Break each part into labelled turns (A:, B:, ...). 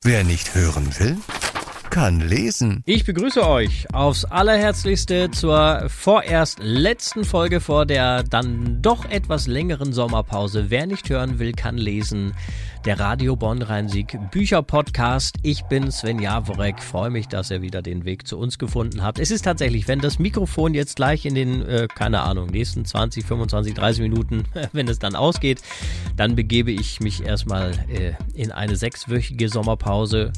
A: Wer nicht hören will, kann lesen.
B: Ich begrüße euch aufs Allerherzlichste zur vorerst letzten Folge vor der dann doch etwas längeren Sommerpause. Wer nicht hören will, kann lesen. Der Radio Bonn-Rhein-Sieg Bücher-Podcast. Ich bin Sven Jaworek, freue mich, dass ihr wieder den Weg zu uns gefunden habt. Es ist tatsächlich, wenn das Mikrofon jetzt gleich in den, nächsten 20, 25, 30 Minuten, wenn es dann ausgeht, dann begebe ich mich erstmal in eine 6-wöchige Sommerpause,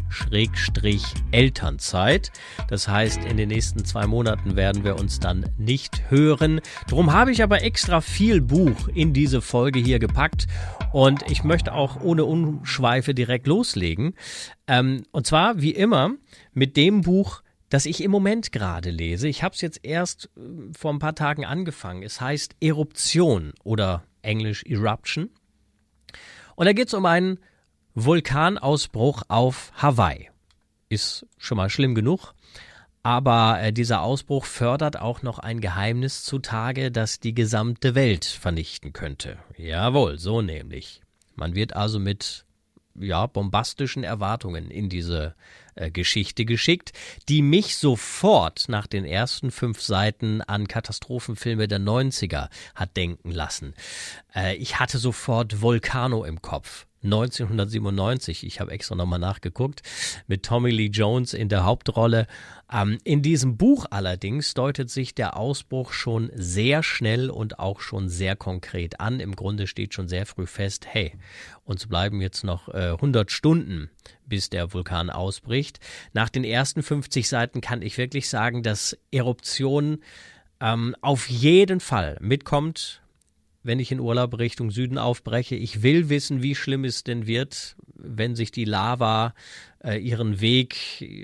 B: Elternzeit. Das heißt, in den nächsten 2 Monaten werden wir uns dann nicht hören. Drum habe ich aber extra viel Buch in diese Folge hier gepackt und ich möchte auch ohne Umschweife direkt loslegen. Und zwar, wie immer, mit dem Buch, das ich im Moment gerade lese. Ich habe es jetzt erst vor ein paar Tagen angefangen. Es heißt Eruption oder Englisch Eruption. Und da geht es um einen Vulkanausbruch auf Hawaii. Ist schon mal schlimm genug, aber dieser Ausbruch fördert auch noch ein Geheimnis zutage, das die gesamte Welt vernichten könnte. Jawohl, so nämlich. Man wird also mit bombastischen Erwartungen in diese Geschichte geschickt, die mich sofort nach den ersten 5 Seiten an Katastrophenfilme der 90er hat denken lassen. Ich hatte sofort Volcano im Kopf. 1997, ich habe extra nochmal nachgeguckt, mit Tommy Lee Jones in der Hauptrolle. In diesem Buch allerdings deutet sich der Ausbruch schon sehr schnell und auch schon sehr konkret an. Im Grunde steht schon sehr früh fest, hey, uns bleiben jetzt noch 100 Stunden, bis der Vulkan ausbricht. Nach den ersten 50 Seiten kann ich wirklich sagen, dass Eruption auf jeden Fall mitkommt, wenn ich in Urlaub Richtung Süden aufbreche. Ich will wissen, wie schlimm es denn wird, wenn sich die Lava ihren Weg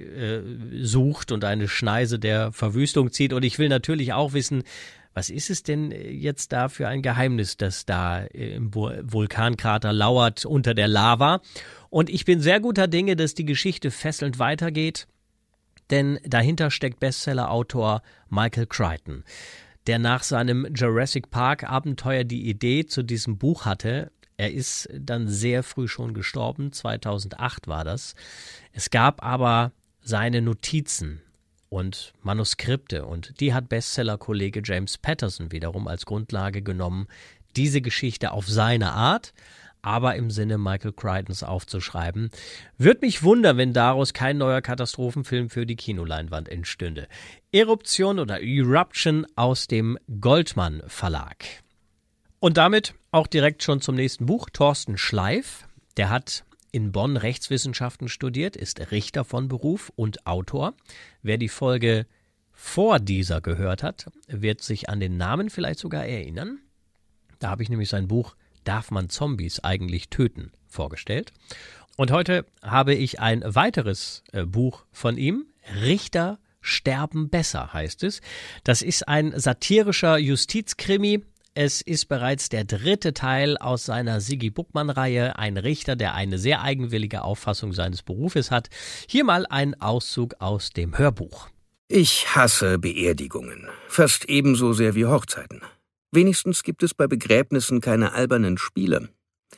B: sucht und eine Schneise der Verwüstung zieht. Und ich will natürlich auch wissen, was ist es denn jetzt da für ein Geheimnis, das da im Vulkankrater lauert unter der Lava? Und ich bin sehr guter Dinge, dass die Geschichte fesselnd weitergeht, denn dahinter steckt Bestseller-Autor Michael Crichton, der nach seinem Jurassic Park Abenteuer die Idee zu diesem Buch hatte. Er ist dann sehr früh schon gestorben, 2008 war das. Es gab aber seine Notizen und Manuskripte und die hat Bestseller-Kollege James Patterson wiederum als Grundlage genommen, diese Geschichte auf seine Art, aber im Sinne Michael Crichtons aufzuschreiben. Würde mich wundern, wenn daraus kein neuer Katastrophenfilm für die Kinoleinwand entstünde. Eruption oder Eruption aus dem Goldmann Verlag. Und damit auch direkt schon zum nächsten Buch. Thorsten Schleif, der hat in Bonn Rechtswissenschaften studiert, ist Richter von Beruf und Autor. Wer die Folge vor dieser gehört hat, wird sich an den Namen vielleicht sogar erinnern. Da habe ich nämlich sein Buch Darf man Zombies eigentlich töten? Vorgestellt. Und heute habe ich ein weiteres Buch von ihm. Richter sterben besser heißt es. Das ist ein satirischer Justizkrimi. Es ist bereits der 3. Teil aus seiner Sigi Buckmann-Reihe. Ein Richter, der eine sehr eigenwillige Auffassung seines Berufes hat. Hier mal ein Auszug aus dem Hörbuch.
C: Ich hasse Beerdigungen. Fast ebenso sehr wie Hochzeiten. Wenigstens gibt es bei Begräbnissen keine albernen Spiele.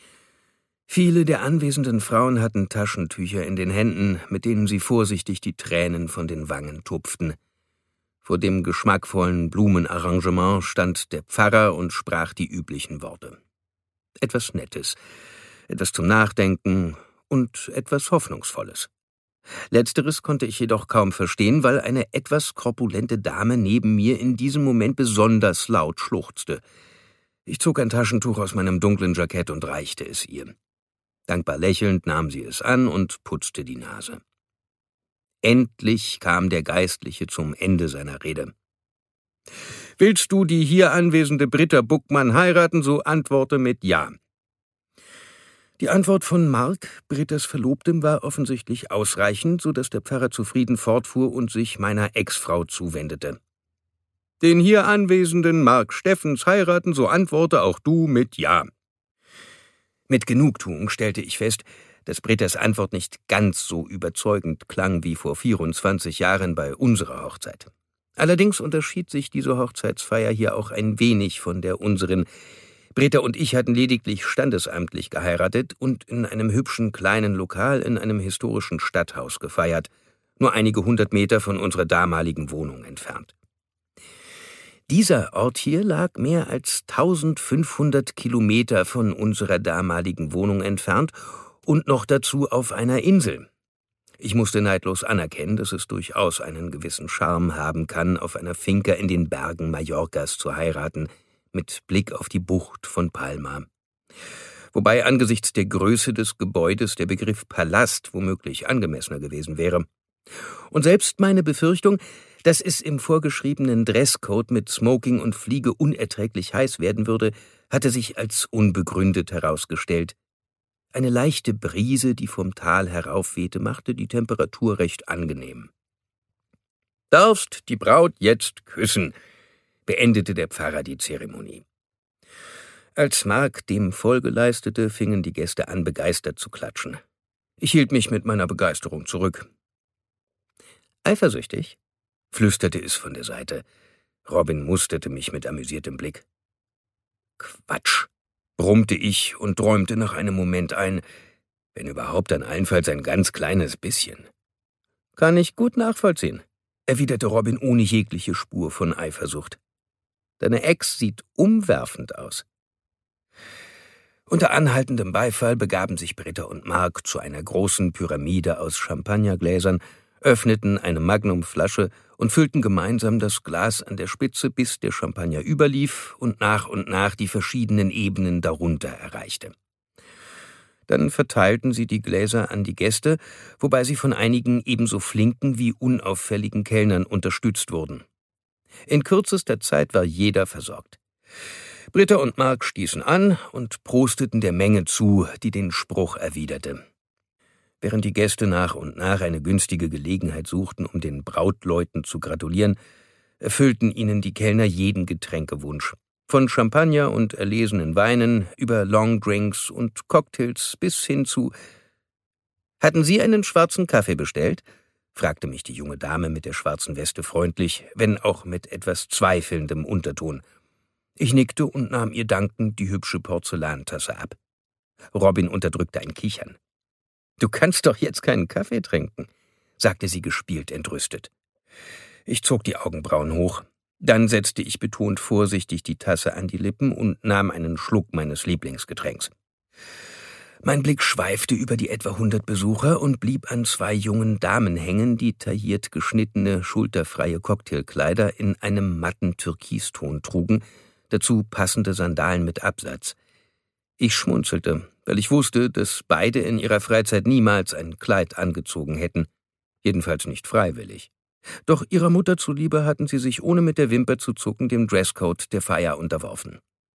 C: Viele der anwesenden Frauen hatten Taschentücher in den Händen, mit denen sie vorsichtig die Tränen von den Wangen tupften. Vor dem geschmackvollen Blumenarrangement stand der Pfarrer und sprach die üblichen Worte. Etwas Nettes, etwas zum Nachdenken und etwas Hoffnungsvolles. Letzteres konnte ich jedoch kaum verstehen, weil eine etwas korpulente Dame neben mir in diesem Moment besonders laut schluchzte. Ich zog ein Taschentuch aus meinem dunklen Jackett und reichte es ihr. Dankbar lächelnd nahm sie es an und putzte die Nase. Endlich kam der Geistliche zum Ende seiner Rede. »Willst du die hier anwesende Britta Buckmann heiraten, so antworte mit Ja.« Die Antwort von Mark, Brittas Verlobtem, war offensichtlich ausreichend, so dass der Pfarrer zufrieden fortfuhr und sich meiner Ex-Frau zuwendete. »Den hier anwesenden Mark Steffens heiraten, so antworte auch du mit Ja.« Mit Genugtuung stellte ich fest, dass Brittas Antwort nicht ganz so überzeugend klang wie vor 24 Jahren bei unserer Hochzeit. Allerdings unterschied sich diese Hochzeitsfeier hier auch ein wenig von der unseren, Britta und ich hatten lediglich standesamtlich geheiratet und in einem hübschen kleinen Lokal in einem historischen Stadthaus gefeiert, nur einige 100 Meter von unserer damaligen Wohnung entfernt. Dieser Ort hier lag mehr als 1500 Kilometer von unserer damaligen Wohnung entfernt und noch dazu auf einer Insel. Ich musste neidlos anerkennen, dass es durchaus einen gewissen Charme haben kann, auf einer Finca in den Bergen Mallorcas zu heiraten, mit Blick auf die Bucht von Palma. Wobei angesichts der Größe des Gebäudes der Begriff Palast womöglich angemessener gewesen wäre. Und selbst meine Befürchtung, dass es im vorgeschriebenen Dresscode mit Smoking und Fliege unerträglich heiß werden würde, hatte sich als unbegründet herausgestellt. Eine leichte Brise, die vom Tal heraufwehte, machte die Temperatur recht angenehm. »Darfst die Braut jetzt küssen«, beendete der Pfarrer die Zeremonie. Als Mark dem Folge leistete, fingen die Gäste an, begeistert zu klatschen. Ich hielt mich mit meiner Begeisterung zurück. »Eifersüchtig?« flüsterte es von der Seite. Robin musterte mich mit amüsiertem Blick. »Quatsch«, brummte ich und träumte nach einem Moment ein, wenn überhaupt dann allenfalls ein ganz kleines bisschen. »Kann ich gut nachvollziehen«, erwiderte Robin ohne jegliche Spur von Eifersucht. »Deine Ex sieht umwerfend aus.« Unter anhaltendem Beifall begaben sich Britta und Mark zu einer großen Pyramide aus Champagnergläsern, öffneten eine Magnumflasche und füllten gemeinsam das Glas an der Spitze, bis der Champagner überlief und nach die verschiedenen Ebenen darunter erreichte. Dann verteilten sie die Gläser an die Gäste, wobei sie von einigen ebenso flinken wie unauffälligen Kellnern unterstützt wurden. In kürzester Zeit war jeder versorgt. Britta und Mark stießen an und prosteten der Menge zu, die den Spruch erwiderte. Während die Gäste nach und nach eine günstige Gelegenheit suchten, um den Brautleuten zu gratulieren, erfüllten ihnen die Kellner jeden Getränkewunsch. Von Champagner und erlesenen Weinen über Longdrinks und Cocktails bis hin zu »Hatten Sie einen schwarzen Kaffee bestellt?« fragte mich die junge Dame mit der schwarzen Weste freundlich, wenn auch mit etwas zweifelndem Unterton. Ich nickte und nahm ihr dankend die hübsche Porzellantasse ab. Robin unterdrückte ein Kichern. »Du kannst doch jetzt keinen Kaffee trinken«, sagte sie gespielt entrüstet. Ich zog die Augenbrauen hoch. Dann setzte ich betont vorsichtig die Tasse an die Lippen und nahm einen Schluck meines Lieblingsgetränks. Mein Blick schweifte über die etwa 100 Besucher und blieb an 2 jungen Damen hängen, die tailliert geschnittene, schulterfreie Cocktailkleider in einem matten Türkiston trugen, dazu passende Sandalen mit Absatz. Ich schmunzelte, weil ich wusste, dass beide in ihrer Freizeit niemals ein Kleid angezogen hätten, jedenfalls nicht freiwillig. Doch ihrer Mutter zuliebe hatten sie sich ohne mit der Wimper zu zucken dem Dresscode der Feier unterworfen.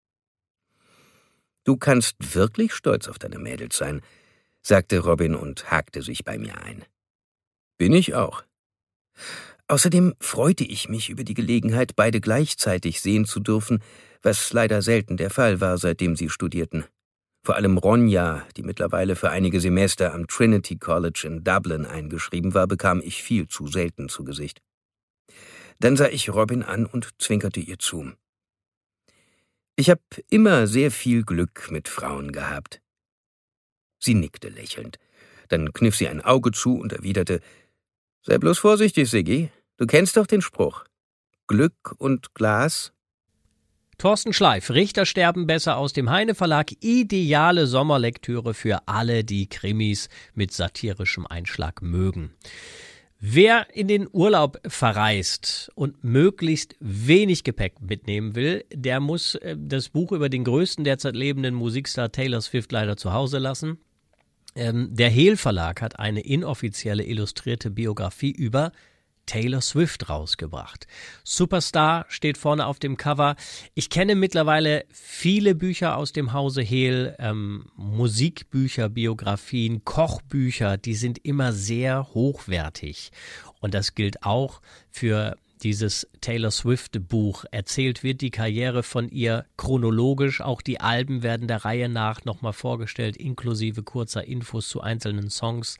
C: »Du kannst wirklich stolz auf deine Mädels sein«, sagte Robin und hakte sich bei mir ein. »Bin ich auch. Außerdem freute ich mich über die Gelegenheit, beide gleichzeitig sehen zu dürfen, was leider selten der Fall war, seitdem sie studierten. Vor allem Ronja, die mittlerweile für einige Semester am Trinity College in Dublin eingeschrieben war, bekam ich viel zu selten zu Gesicht. Dann sah ich Robin an und zwinkerte ihr zu. Ich habe immer sehr viel Glück mit Frauen gehabt. Sie nickte lächelnd. Dann kniff sie ein Auge zu und erwiderte, »Sei bloß vorsichtig, Siggi. Du kennst doch den Spruch. Glück und Glas.«
B: Thorsten Schleif, Richter sterben besser aus dem Heine Verlag. Ideale Sommerlektüre für alle, die Krimis mit satirischem Einschlag mögen. Wer in den Urlaub verreist und möglichst wenig Gepäck mitnehmen will, der muss das Buch über den größten derzeit lebenden Musikstar Taylor Swift leider zu Hause lassen. Der Hehl Verlag hat eine inoffizielle illustrierte Biografie über Taylor Swift rausgebracht. Superstar steht vorne auf dem Cover. Ich kenne mittlerweile viele Bücher aus dem Hause Hehl, Musikbücher, Biografien, Kochbücher, die sind immer sehr hochwertig. Und das gilt auch für dieses Taylor Swift-Buch. Erzählt wird die Karriere von ihr chronologisch. Auch die Alben werden der Reihe nach nochmal vorgestellt, inklusive kurzer Infos zu einzelnen Songs.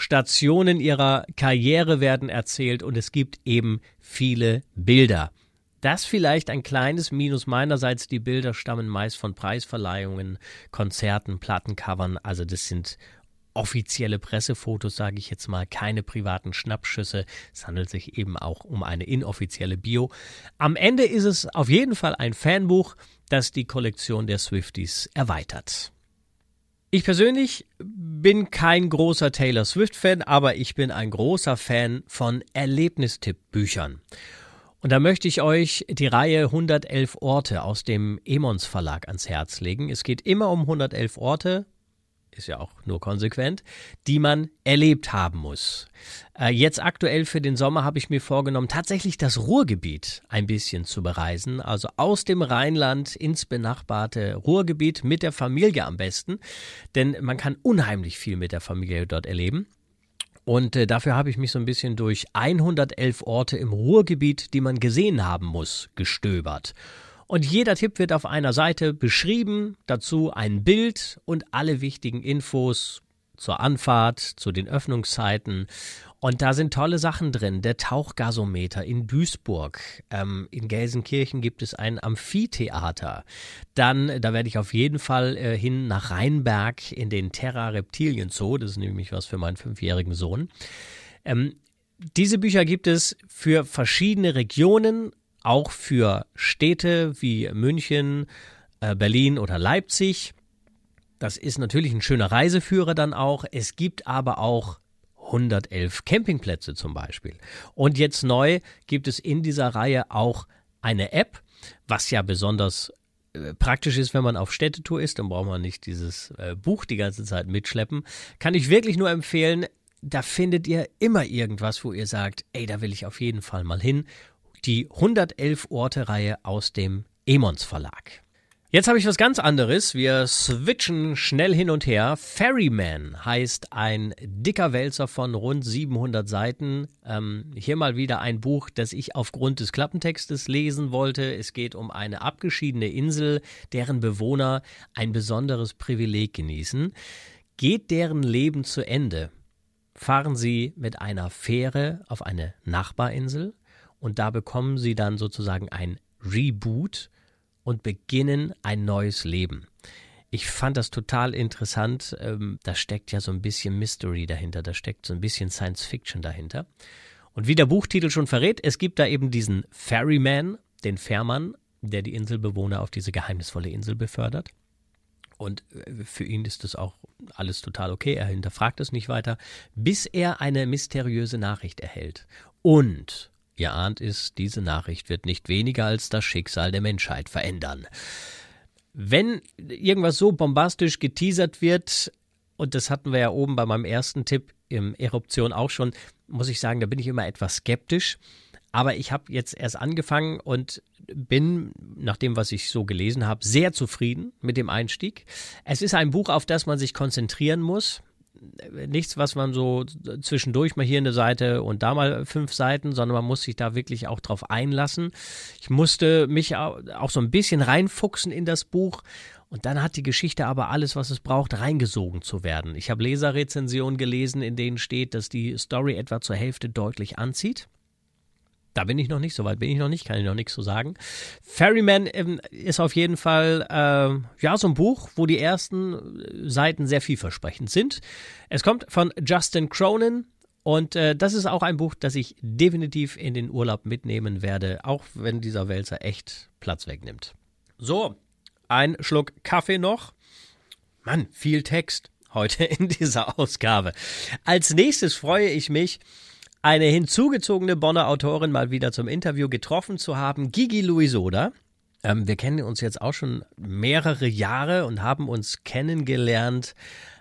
B: Stationen ihrer Karriere werden erzählt und es gibt eben viele Bilder. Das vielleicht ein kleines Minus meinerseits, die Bilder stammen meist von Preisverleihungen, Konzerten, Plattencovern, also das sind offizielle Pressefotos, sage ich jetzt mal, keine privaten Schnappschüsse. Es handelt sich eben auch um eine inoffizielle Bio. Am Ende ist es auf jeden Fall ein Fanbuch, das die Kollektion der Swifties erweitert. Ich persönlich bin kein großer Taylor Swift-Fan, aber ich bin ein großer Fan von Erlebnistipp-Büchern. Und da möchte ich euch die Reihe 111 Orte aus dem Emons Verlag ans Herz legen. Es geht immer um 111 Orte, ist ja auch nur konsequent, die man erlebt haben muss. Jetzt aktuell für den Sommer habe ich mir vorgenommen, tatsächlich das Ruhrgebiet ein bisschen zu bereisen. Also aus dem Rheinland ins benachbarte Ruhrgebiet mit der Familie am besten. Denn man kann unheimlich viel mit der Familie dort erleben. Und dafür habe ich mich so ein bisschen durch 111 Orte im Ruhrgebiet, die man gesehen haben muss, gestöbert. Und jeder Tipp wird auf einer Seite beschrieben, dazu ein Bild und alle wichtigen Infos zur Anfahrt, zu den Öffnungszeiten. Und da sind tolle Sachen drin. Der Tauchgasometer in Duisburg. In Gelsenkirchen gibt es ein Amphitheater. Dann, da werde ich auf jeden Fall hin nach Rheinberg in den Terra Reptilien Zoo. Das ist nämlich was für meinen 5-jährigen Sohn. Diese Bücher gibt es für verschiedene Regionen, auch für Städte wie München, Berlin oder Leipzig. Das ist natürlich ein schöner Reiseführer dann auch. Es gibt aber auch 111 Campingplätze zum Beispiel. Und jetzt neu gibt es in dieser Reihe auch eine App, was ja besonders praktisch ist, wenn man auf Städtetour ist. Dann braucht man nicht dieses Buch die ganze Zeit mitschleppen. Kann ich wirklich nur empfehlen. Da findet ihr immer irgendwas, wo ihr sagt, ey, da will ich auf jeden Fall mal hin. Die 111 Orte-Reihe aus dem Emons Verlag. Jetzt habe ich was ganz anderes. Wir switchen schnell hin und her. Ferryman heißt ein dicker Wälzer von rund 700 Seiten. Hier mal wieder ein Buch, das ich aufgrund des Klappentextes lesen wollte. Es geht um eine abgeschiedene Insel, deren Bewohner ein besonderes Privileg genießen. Geht deren Leben zu Ende, fahren sie mit einer Fähre auf eine Nachbarinsel und da bekommen sie dann sozusagen ein Reboot und beginnen ein neues Leben. Ich fand das total interessant. Da steckt ja so ein bisschen Mystery dahinter, da steckt so ein bisschen Science Fiction dahinter. Und wie der Buchtitel schon verrät, es gibt da eben diesen Ferryman, den Fährmann, der die Inselbewohner auf diese geheimnisvolle Insel befördert. Und für ihn ist das auch alles total okay, er hinterfragt es nicht weiter, bis er eine mysteriöse Nachricht erhält. Und ihr ahnt es, diese Nachricht wird nicht weniger als das Schicksal der Menschheit verändern. Wenn irgendwas so bombastisch geteasert wird, und das hatten wir ja oben bei meinem ersten Tipp im Eruption auch schon, muss ich sagen, da bin ich immer etwas skeptisch. Aber ich habe jetzt erst angefangen und bin, nach dem, was ich so gelesen habe, sehr zufrieden mit dem Einstieg. Es ist ein Buch, auf das man sich konzentrieren muss. Nichts, was man so zwischendurch mal hier eine Seite und da mal 5 Seiten, sondern man muss sich da wirklich auch drauf einlassen. Ich musste mich auch so ein bisschen reinfuchsen in das Buch und dann hat die Geschichte aber alles, was es braucht, reingesogen zu werden. Ich habe Leserrezensionen gelesen, in denen steht, dass die Story etwa zur Hälfte deutlich anzieht. Da bin ich noch nicht, so weit bin ich noch nicht, kann ich noch nichts zu sagen. Ferryman ist auf jeden Fall so ein Buch, wo die ersten Seiten sehr vielversprechend sind. Es kommt von Justin Cronin und das ist auch ein Buch, das ich definitiv in den Urlaub mitnehmen werde, auch wenn dieser Wälzer echt Platz wegnimmt. So, ein Schluck Kaffee noch. Mann, viel Text heute in dieser Ausgabe. Als nächstes freue ich mich, eine hinzugezogene Bonner Autorin mal wieder zum Interview getroffen zu haben, Gigi Luisoda. Wir kennen uns jetzt auch schon mehrere Jahre und haben uns kennengelernt,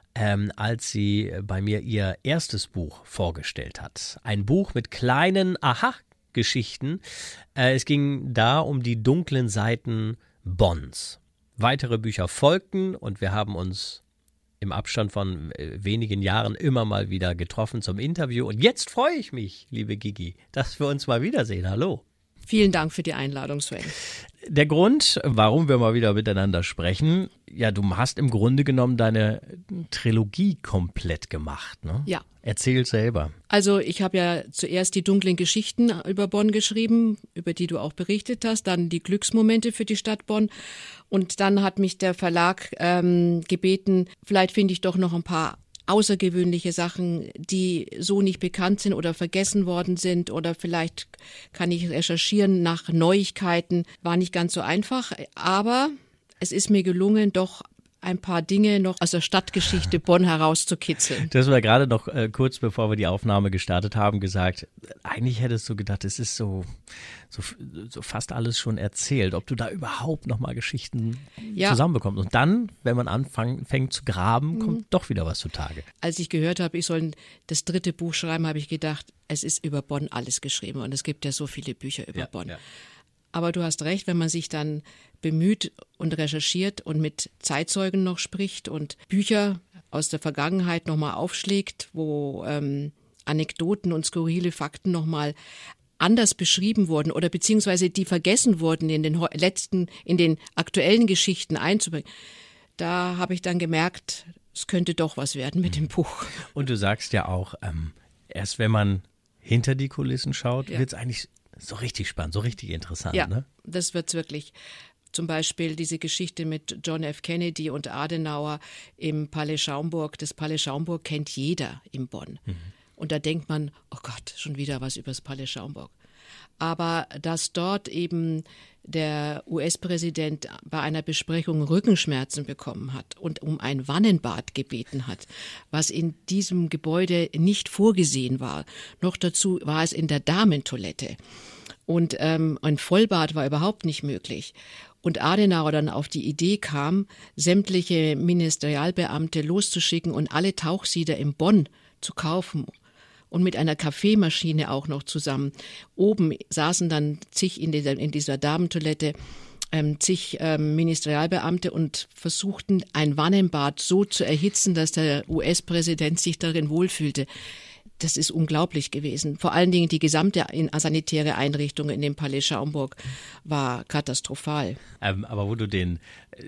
B: als sie bei mir ihr erstes Buch vorgestellt hat. Ein Buch mit kleinen Aha-Geschichten. Es ging da um die dunklen Seiten Bonns. Weitere Bücher folgten und wir haben uns im Abstand von wenigen Jahren immer mal wieder getroffen zum Interview. Und jetzt freue ich mich, liebe Gigi, dass wir uns mal wiedersehen. Hallo.
D: Vielen Dank für die Einladung, Sven.
B: Der Grund, warum wir mal wieder miteinander sprechen, ja, du hast im Grunde genommen deine Trilogie komplett gemacht, ne?
D: Ja.
B: Erzähl selber.
D: Also ich habe ja zuerst die dunklen Geschichten über Bonn geschrieben, über die du auch berichtet hast, dann die Glücksmomente für die Stadt Bonn und dann hat mich der Verlag gebeten, vielleicht finde ich doch noch ein paar außergewöhnliche Sachen, die so nicht bekannt sind oder vergessen worden sind oder vielleicht kann ich recherchieren nach Neuigkeiten. War nicht ganz so einfach, aber es ist mir gelungen, doch ein paar Dinge noch aus der Stadtgeschichte Bonn herauszukitzeln.
B: Das war gerade noch kurz bevor wir die Aufnahme gestartet haben, gesagt, eigentlich hättest du gedacht, es ist so fast alles schon erzählt, ob du da überhaupt noch mal Geschichten zusammenbekommst. Und dann, wenn man anfängt zu graben, kommt doch wieder was zutage.
D: Als ich gehört habe, ich soll das 3. Buch schreiben, habe ich gedacht, es ist über Bonn alles geschrieben und es gibt ja so viele Bücher über Bonn. Ja. Aber du hast recht, wenn man sich dann bemüht und recherchiert und mit Zeitzeugen noch spricht und Bücher aus der Vergangenheit nochmal aufschlägt, wo Anekdoten und skurrile Fakten nochmal anders beschrieben wurden oder beziehungsweise die vergessen wurden in den aktuellen Geschichten einzubringen. Da habe ich dann gemerkt, es könnte doch was werden mit dem Buch.
B: Und du sagst ja auch, erst wenn man hinter die Kulissen schaut, wird es eigentlich so richtig spannend, so richtig interessant.
D: Ja,
B: ne?
D: Das wird's wirklich. Zum Beispiel diese Geschichte mit John F. Kennedy und Adenauer im Palais Schaumburg. Das Palais Schaumburg kennt jeder in Bonn. Mhm. Und da denkt man, oh Gott, schon wieder was über das Palais Schaumburg. Aber dass dort eben der US-Präsident bei einer Besprechung Rückenschmerzen bekommen hat und um ein Wannenbad gebeten hat, was in diesem Gebäude nicht vorgesehen war. Noch dazu war es in der Damentoilette. Und ein Vollbad war überhaupt nicht möglich. Und Adenauer dann auf die Idee kam, sämtliche Ministerialbeamte loszuschicken und alle Tauchsieder in Bonn zu kaufen. Und mit einer Kaffeemaschine auch noch zusammen. Oben saßen dann zig in dieser Damentoilette zig Ministerialbeamte und versuchten ein Wannenbad so zu erhitzen, dass der US-Präsident sich darin wohlfühlte. Das ist unglaublich gewesen. Vor allen Dingen die gesamte sanitäre Einrichtung in dem Palais Schaumburg war katastrophal.
B: Aber wo du den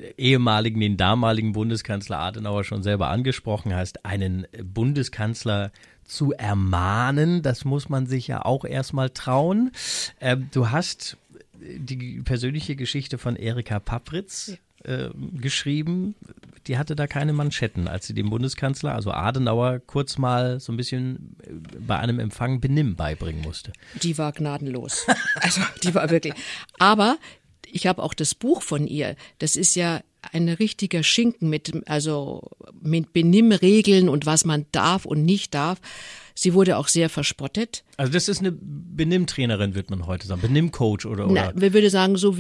B: damaligen Bundeskanzler Adenauer schon selber angesprochen hast, einen Bundeskanzler zu ermahnen, das muss man sich ja auch erstmal trauen. Du hast die persönliche Geschichte von Erika Papritz geschrieben. Die hatte da keine Manschetten, als sie dem Bundeskanzler, also Adenauer, kurz mal so ein bisschen bei einem Empfang Benimm beibringen musste.
D: Die war gnadenlos. Also die war wirklich. Aber ich habe auch das Buch von ihr. Das ist ja ein richtiger Schinken mit Benimmregeln und was man darf und nicht darf. Sie wurde auch sehr verspottet.
B: Also das ist eine Benimmtrainerin, wird man heute sagen, Benimmcoach oder?
D: Na, wir würden sagen, so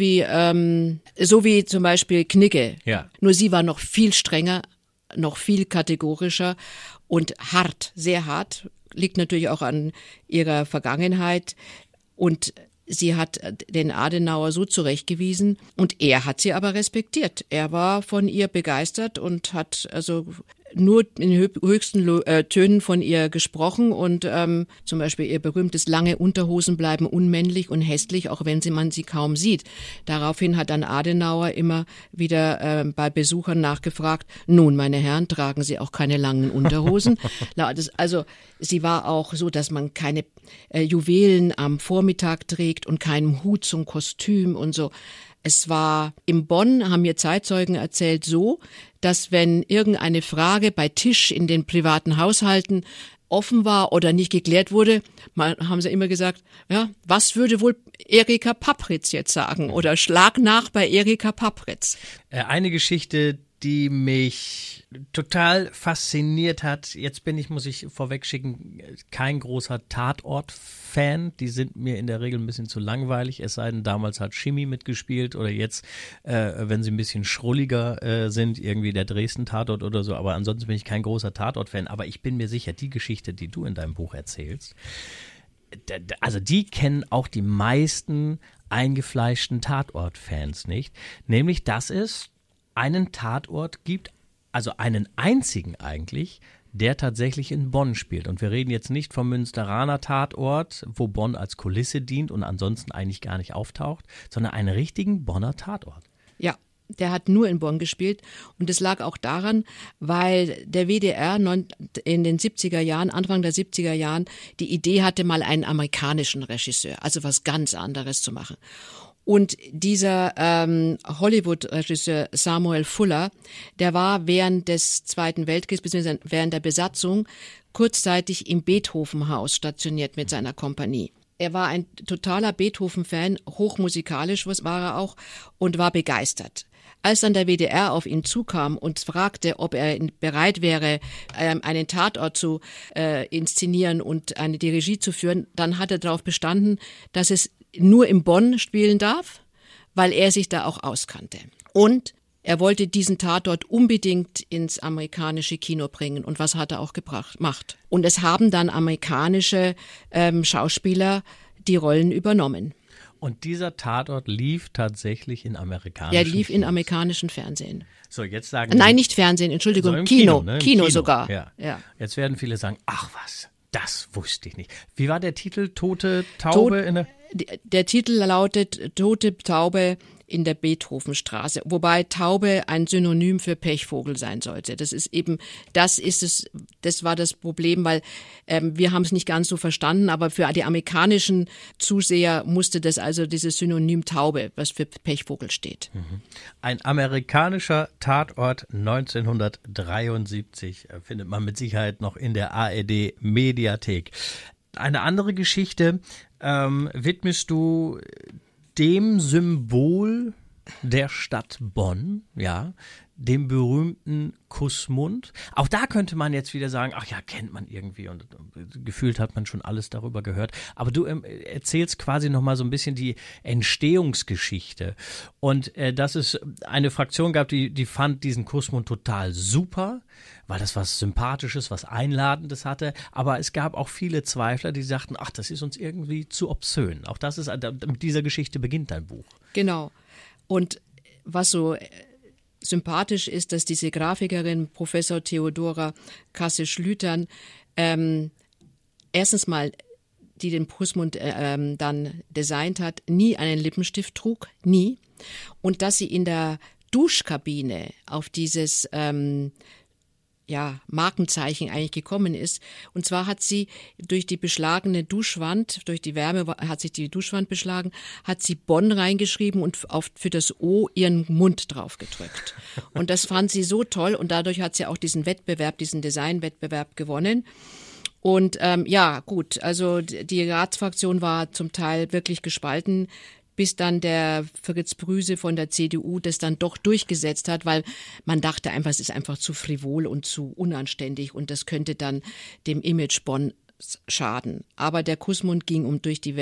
D: wie zum Beispiel Knigge.
B: Ja.
D: Nur sie war noch viel strenger, noch viel kategorischer und hart, sehr hart. Liegt natürlich auch an ihrer Vergangenheit und sie hat den Adenauer so zurechtgewiesen und er hat sie aber respektiert. Er war von ihr begeistert und hat also nur in höchsten Tönen von ihr gesprochen und zum Beispiel ihr berühmtes lange Unterhosen bleiben unmännlich und hässlich, auch wenn man sie kaum sieht. Daraufhin hat dann Adenauer immer wieder bei Besuchern nachgefragt, nun, meine Herren, tragen Sie auch keine langen Unterhosen? Also sie war auch so, dass man keine Juwelen am Vormittag trägt und keinen Hut zum Kostüm und so. Es war in Bonn, haben mir Zeitzeugen erzählt, so, dass wenn irgendeine Frage bei Tisch in den privaten Haushalten offen war oder nicht geklärt wurde, haben sie immer gesagt, ja, was würde wohl Erika Papritz jetzt sagen? Oder schlag nach bei Erika Papritz.
B: Eine Geschichte, die mich total fasziniert hat. Jetzt muss ich vorweg schicken, kein großer Tatort-Fan. Die sind mir in der Regel ein bisschen zu langweilig, es sei denn, damals hat Schimi mitgespielt oder jetzt, wenn sie ein bisschen schrulliger sind, irgendwie der Dresden-Tatort oder so. Aber ansonsten bin ich kein großer Tatort-Fan. Aber ich bin mir sicher, die Geschichte, die du in deinem Buch erzählst, also die kennen auch die meisten eingefleischten Tatort-Fans nicht. Nämlich, dass es einen Tatort gibt, also einen einzigen eigentlich, der tatsächlich in Bonn spielt. Und wir reden jetzt nicht vom Münsteraner Tatort, wo Bonn als Kulisse dient und ansonsten eigentlich gar nicht auftaucht, sondern einen richtigen Bonner Tatort.
D: Ja, der hat nur in Bonn gespielt und das lag auch daran, weil der WDR in den 70er Jahren, Anfang der 70er Jahren, die Idee hatte, mal einen amerikanischen Regisseur, also was ganz anderes zu machen. Und dieser Hollywood-Regisseur Samuel Fuller, der war während des Zweiten Weltkriegs bzw. während der Besatzung kurzzeitig im Beethoven-Haus stationiert mit seiner Kompanie. Er war ein totaler Beethoven-Fan, hochmusikalisch war er auch und war begeistert. Als dann der WDR auf ihn zukam und fragte, ob er bereit wäre, einen Tatort zu inszenieren und die Regie zu führen, dann hat er darauf bestanden, dass es nur in Bonn spielen darf, weil er sich da auch auskannte. Und er wollte diesen Tatort unbedingt ins amerikanische Kino bringen. Und was hat er auch gemacht? Und es haben dann amerikanische Schauspieler die Rollen übernommen.
B: Und dieser Tatort lief tatsächlich in amerikanischen
D: Er lief in amerikanischen Fernsehen.
B: So, jetzt sagen
D: Nein, nicht Fernsehen, Entschuldigung,
B: so
D: Kino.
B: Ne?
D: Kino sogar.
B: Ja. Jetzt werden viele sagen, ach was, das wusste ich nicht. Wie war der Titel? Tote Taube?
D: Der Titel lautet Tote Taube in der Beethovenstraße, wobei Taube ein Synonym für Pechvogel sein sollte. Das war das Problem, weil wir haben es nicht ganz so verstanden, aber für die amerikanischen Zuseher musste das also dieses Synonym Taube, was für Pechvogel steht.
B: Ein amerikanischer Tatort 1973 findet man mit Sicherheit noch in der ARD-Mediathek. Eine andere Geschichte widmest du dem Symbol der Stadt Bonn, ja, dem berühmten Kussmund. Auch da könnte man jetzt wieder sagen, ach ja, kennt man irgendwie und gefühlt hat man schon alles darüber gehört. Aber du erzählst quasi nochmal so ein bisschen die Entstehungsgeschichte. Und dass es eine Fraktion gab, die fand diesen Kussmund total super, weil das was Sympathisches, was Einladendes hatte. Aber es gab auch viele Zweifler, die sagten, ach, das ist uns irgendwie zu obszön. Auch das ist, mit dieser Geschichte beginnt dein Buch.
D: Genau. Und was so sympathisch ist, dass diese Grafikerin Professor Theodora Kasse-Schlütern erstens mal, die den Kussmund dann designt hat, nie einen Lippenstift trug, nie. Und dass sie in der Duschkabine auf dieses Markenzeichen eigentlich gekommen ist. Und zwar hat sie durch die beschlagene Duschwand, durch die Wärme hat sich die Duschwand beschlagen, hat sie Bonn reingeschrieben und für das O ihren Mund drauf gedrückt. Und das fand sie so toll und dadurch hat sie auch diesen Designwettbewerb gewonnen. Und gut, also die Ratsfraktion war zum Teil wirklich gespalten, bis dann der Fritz Brüse von der CDU das dann doch durchgesetzt hat, weil man dachte einfach, es ist einfach zu frivol und zu unanständig und das könnte dann dem Image Bonn schaden. Aber der Kussmund ging um die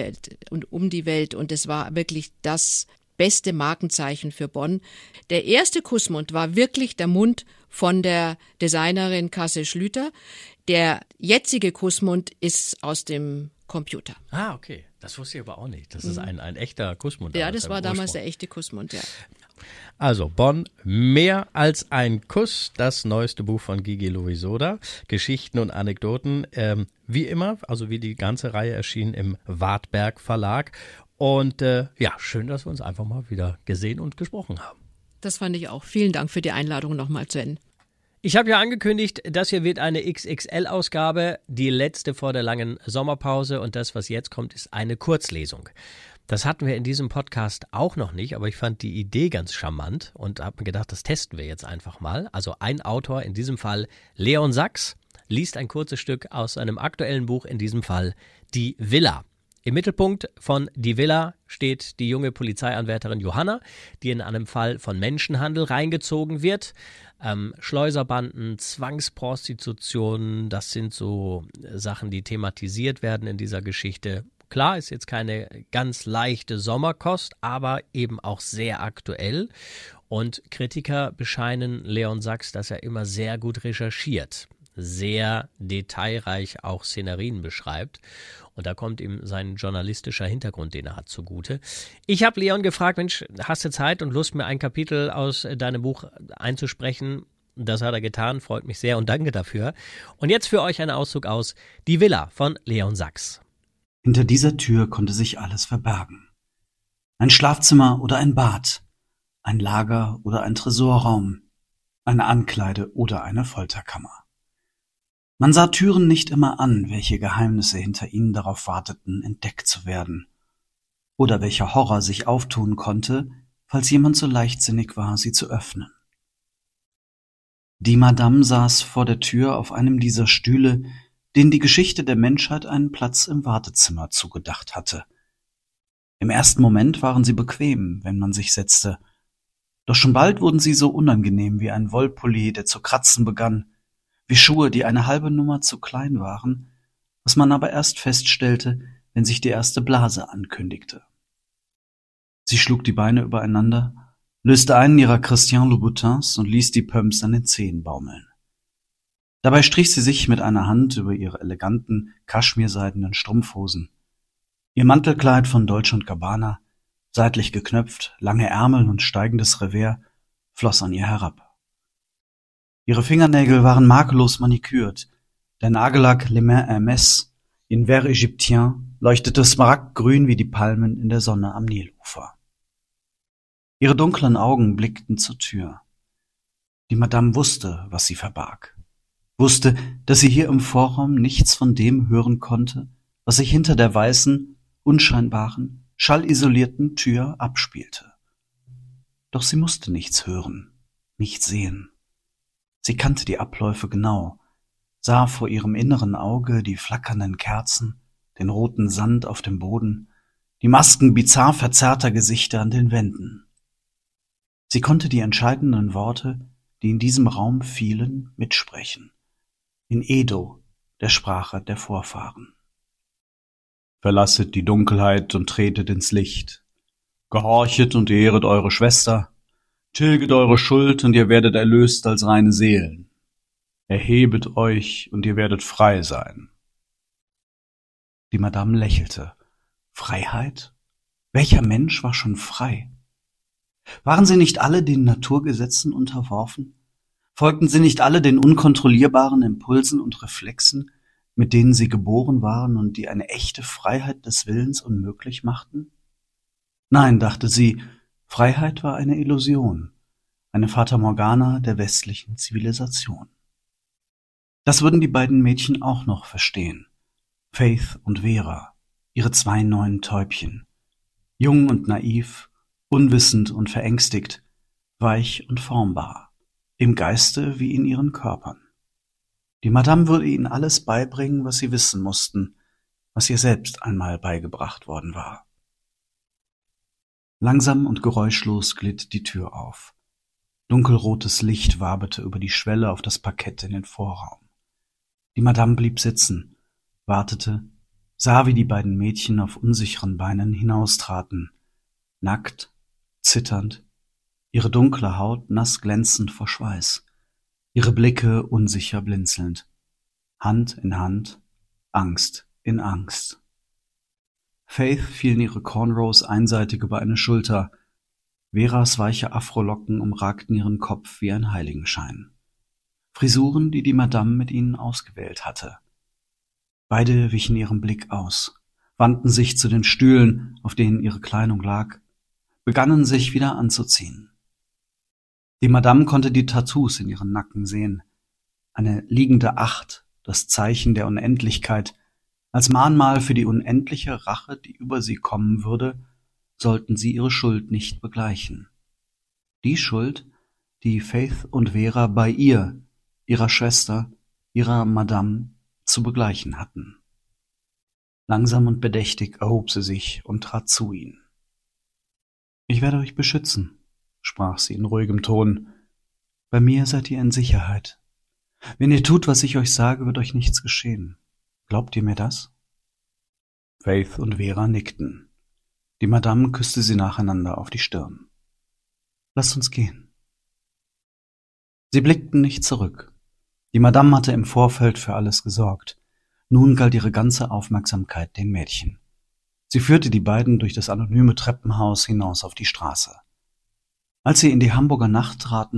D: Welt und es war wirklich das beste Markenzeichen für Bonn. Der erste Kussmund war wirklich der Mund von der Designerin Kasse-Schlüter. Der jetzige Kussmund ist aus dem Computer.
B: Ah, okay. Das wusste ich aber auch nicht. Das ist ein echter Kussmund.
D: Ja, das war damals der echte Kussmund, ja.
B: Also Bonn, mehr als ein Kuss, das neueste Buch von Gigi Lovisoda. Geschichten und Anekdoten, wie immer, also wie die ganze Reihe erschien im Wartberg Verlag. Und schön, dass wir uns einfach mal wieder gesehen und gesprochen haben.
D: Das fand ich auch. Vielen Dank für die Einladung nochmal, Sven.
B: Ich habe ja angekündigt, das hier wird eine XXL-Ausgabe, die letzte vor der langen Sommerpause und das, was jetzt kommt, ist eine Kurzlesung. Das hatten wir in diesem Podcast auch noch nicht, aber ich fand die Idee ganz charmant und habe mir gedacht, das testen wir jetzt einfach mal. Also ein Autor, in diesem Fall Leon Sachs, liest ein kurzes Stück aus seinem aktuellen Buch, in diesem Fall Die Villa. Im Mittelpunkt von Die Villa steht die junge Polizeianwärterin Johanna, die in einem Fall von Menschenhandel reingezogen wird. Schleuserbanden, Zwangsprostitution, das sind so Sachen, die thematisiert werden in dieser Geschichte. Klar, ist jetzt keine ganz leichte Sommerkost, aber eben auch sehr aktuell. Und Kritiker bescheinen Leon Sachs, dass er immer sehr gut recherchiert, sehr detailreich auch Szenerien beschreibt. Und da kommt ihm sein journalistischer Hintergrund, den er hat, zugute. Ich habe Leon gefragt, Mensch, hast du Zeit und Lust, mir ein Kapitel aus deinem Buch einzusprechen? Das hat er getan, freut mich sehr und danke dafür. Und jetzt für euch ein Auszug aus Die Villa von Leon Sachs.
E: Hinter dieser Tür konnte sich alles verbergen. Ein Schlafzimmer oder ein Bad, ein Lager oder ein Tresorraum, eine Ankleide oder eine Folterkammer. Man sah Türen nicht immer an, welche Geheimnisse hinter ihnen darauf warteten, entdeckt zu werden. Oder welcher Horror sich auftun konnte, falls jemand so leichtsinnig war, sie zu öffnen. Die Madame saß vor der Tür auf einem dieser Stühle, denen die Geschichte der Menschheit einen Platz im Wartezimmer zugedacht hatte. Im ersten Moment waren sie bequem, wenn man sich setzte, doch schon bald wurden sie so unangenehm wie ein Wollpulli, der zu kratzen begann, wie Schuhe, die eine halbe Nummer zu klein waren, was man aber erst feststellte, wenn sich die erste Blase ankündigte. Sie schlug die Beine übereinander, löste einen ihrer Christian Louboutins und ließ die Pumps an den Zehen baumeln. Dabei strich sie sich mit einer Hand über ihre eleganten, kaschmirseidenen Strumpfhosen. Ihr Mantelkleid von Dolce & Gabbana, seitlich geknöpft, lange Ärmel und steigendes Revers, floss an ihr herab. Ihre Fingernägel waren makellos manikürt, der Nagellack Les Mains Hermès in Vert Égyptien leuchtete smaragdgrün wie die Palmen in der Sonne am Nilufer. Ihre dunklen Augen blickten zur Tür. Die Madame wusste, was sie verbarg. Wusste, dass sie hier im Vorraum nichts von dem hören konnte, was sich hinter der weißen, unscheinbaren, schallisolierten Tür abspielte. Doch sie musste nichts hören, nichts sehen. Sie kannte die Abläufe genau, sah vor ihrem inneren Auge die flackernden Kerzen, den roten Sand auf dem Boden, die Masken bizarr verzerrter Gesichter an den Wänden. Sie konnte die entscheidenden Worte, die in diesem Raum fielen, mitsprechen. In Edo, der Sprache der Vorfahren. Verlasset die Dunkelheit und tretet ins Licht. Gehorchet und ehret eure Schwester. Tilget eure Schuld und ihr werdet erlöst als reine Seelen. Erhebet euch und ihr werdet frei sein. Die Madame lächelte. Freiheit? Welcher Mensch war schon frei? Waren sie nicht alle den Naturgesetzen unterworfen? Folgten sie nicht alle den unkontrollierbaren Impulsen und Reflexen, mit denen sie geboren waren und die eine echte Freiheit des Willens unmöglich machten? Nein, dachte sie, Freiheit war eine Illusion, eine Fata Morgana der westlichen Zivilisation. Das würden die beiden Mädchen auch noch verstehen. Faith und Vera, ihre zwei neuen Täubchen. Jung und naiv, unwissend und verängstigt, weich und formbar. Im Geiste wie in ihren Körpern. Die Madame würde ihnen alles beibringen, was sie wissen mussten, was ihr selbst einmal beigebracht worden war. Langsam und geräuschlos glitt die Tür auf. Dunkelrotes Licht waberte über die Schwelle auf das Parkett in den Vorraum. Die Madame blieb sitzen, wartete, sah, wie die beiden Mädchen auf unsicheren Beinen hinaustraten, nackt, zitternd, ihre dunkle Haut nass glänzend vor Schweiß, ihre Blicke unsicher blinzelnd, Hand in Hand, Angst in Angst. Faith fielen ihre Cornrows einseitig über eine Schulter, Veras weiche Afrolocken umragten ihren Kopf wie ein Heiligenschein. Frisuren, die die Madame mit ihnen ausgewählt hatte. Beide wichen ihrem Blick aus, wandten sich zu den Stühlen, auf denen ihre Kleidung lag, begannen sich wieder anzuziehen. Die Madame konnte die Tattoos in ihren Nacken sehen. Eine liegende 8, das Zeichen der Unendlichkeit, als Mahnmal für die unendliche Rache, die über sie kommen würde, sollten sie ihre Schuld nicht begleichen. Die Schuld, die Faith und Vera bei ihr, ihrer Schwester, ihrer Madame, zu begleichen hatten. Langsam und bedächtig erhob sie sich und trat zu ihnen. »Ich werde euch beschützen«, sprach sie in ruhigem Ton. »Bei mir seid ihr in Sicherheit. Wenn ihr tut, was ich euch sage, wird euch nichts geschehen. Glaubt ihr mir das?« Faith und Vera nickten. Die Madame küsste sie nacheinander auf die Stirn. »Lasst uns gehen.« Sie blickten nicht zurück. Die Madame hatte im Vorfeld für alles gesorgt. Nun galt ihre ganze Aufmerksamkeit den Mädchen. Sie führte die beiden durch das anonyme Treppenhaus hinaus auf die Straße. Als sie in die Hamburger Nacht traten,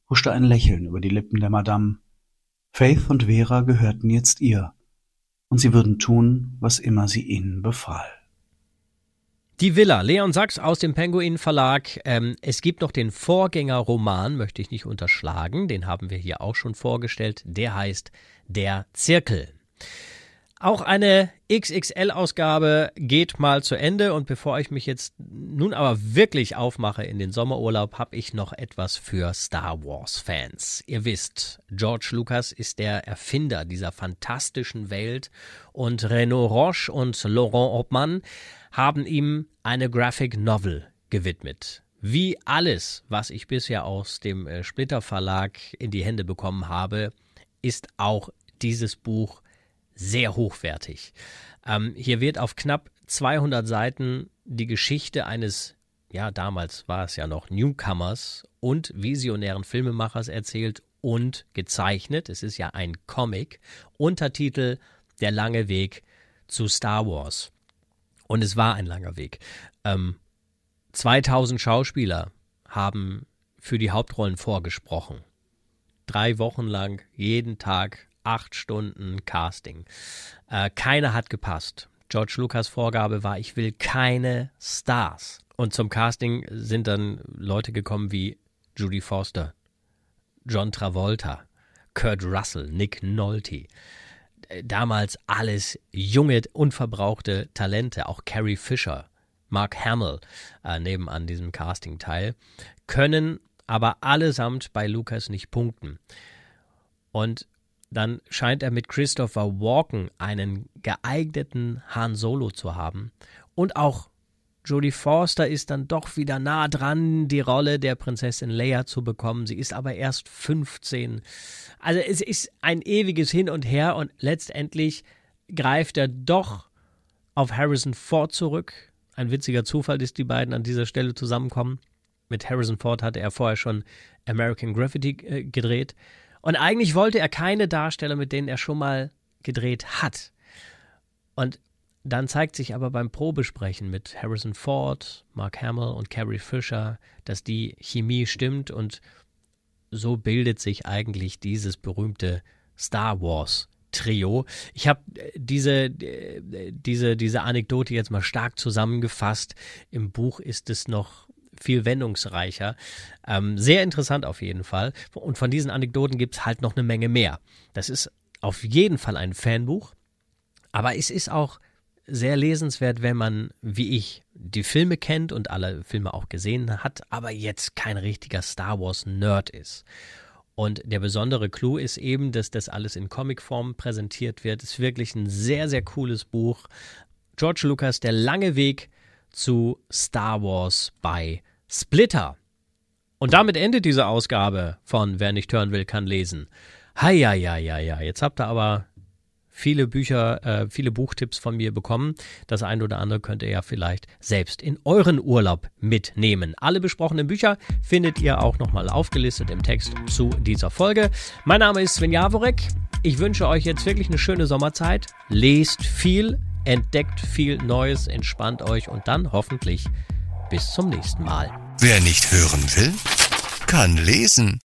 E: huschte ein Lächeln über die Lippen der Madame. Faith und Vera gehörten jetzt ihr, und sie würden tun, was immer sie ihnen befahl.
B: Die Villa, Leon Sachs aus dem Penguin Verlag. Es gibt noch den Vorgängerroman, möchte ich nicht unterschlagen, den haben wir hier auch schon vorgestellt, der heißt Der Zirkel. Auch eine XXL-Ausgabe geht mal zu Ende und bevor ich mich jetzt nun aber wirklich aufmache in den Sommerurlaub, habe ich noch etwas für Star Wars-Fans. Ihr wisst, George Lucas ist der Erfinder dieser fantastischen Welt und Renaud Roche und Laurent Obmann haben ihm eine Graphic Novel gewidmet. Wie alles, was ich bisher aus dem Splitter Verlag in die Hände bekommen habe, ist auch dieses Buch sehr hochwertig. Hier wird auf knapp 200 Seiten die Geschichte eines, ja damals war es ja noch Newcomers und visionären Filmemachers erzählt und gezeichnet. Es ist ja ein Comic. Untertitel Der lange Weg zu Star Wars. Und es war ein langer Weg. 2000 Schauspieler haben für die Hauptrollen vorgesprochen. 3 Wochen lang, jeden Tag 8 Stunden Casting. Keiner hat gepasst. George Lucas Vorgabe war, ich will keine Stars. Und zum Casting sind dann Leute gekommen wie Jodie Foster, John Travolta, Kurt Russell, Nick Nolte. Damals alles junge, unverbrauchte Talente. Auch Carrie Fisher, Mark Hamill nebenan diesem Casting-Teil, können aber allesamt bei Lucas nicht punkten. Und dann scheint er mit Christopher Walken einen geeigneten Han Solo zu haben. Und auch Jodie Foster ist dann doch wieder nah dran, die Rolle der Prinzessin Leia zu bekommen. Sie ist aber erst 15. Also es ist ein ewiges Hin und Her und letztendlich greift er doch auf Harrison Ford zurück. Ein witziger Zufall, dass die beiden an dieser Stelle zusammenkommen. Mit Harrison Ford hatte er vorher schon American Graffiti gedreht. Und eigentlich wollte er keine Darsteller, mit denen er schon mal gedreht hat. Und dann zeigt sich aber beim Probesprechen mit Harrison Ford, Mark Hamill und Carrie Fisher, dass die Chemie stimmt und so bildet sich eigentlich dieses berühmte Star Wars Trio. Ich habe diese Anekdote jetzt mal stark zusammengefasst. Im Buch ist es noch viel wendungsreicher. Sehr interessant auf jeden Fall. Und von diesen Anekdoten gibt es halt noch eine Menge mehr. Das ist auf jeden Fall ein Fanbuch, aber es ist auch sehr lesenswert, wenn man, wie ich, die Filme kennt und alle Filme auch gesehen hat, aber jetzt kein richtiger Star Wars-Nerd ist. Und der besondere Clou ist eben, dass das alles in Comicform präsentiert wird. Es ist wirklich ein sehr, sehr cooles Buch. George Lucas, der lange Weg zu Star Wars bei Splitter. Und damit endet diese Ausgabe von Wer nicht hören will, kann lesen. Ja, jetzt habt ihr aber viele Bücher, viele Buchtipps von mir bekommen. Das ein oder andere könnt ihr ja vielleicht selbst in euren Urlaub mitnehmen. Alle besprochenen Bücher findet ihr auch nochmal aufgelistet im Text zu dieser Folge. Mein Name ist Sven Jaworek. Ich wünsche euch jetzt wirklich eine schöne Sommerzeit. Lest viel, entdeckt viel Neues, entspannt euch und dann hoffentlich bis zum nächsten Mal.
A: Wer nicht hören will, kann lesen.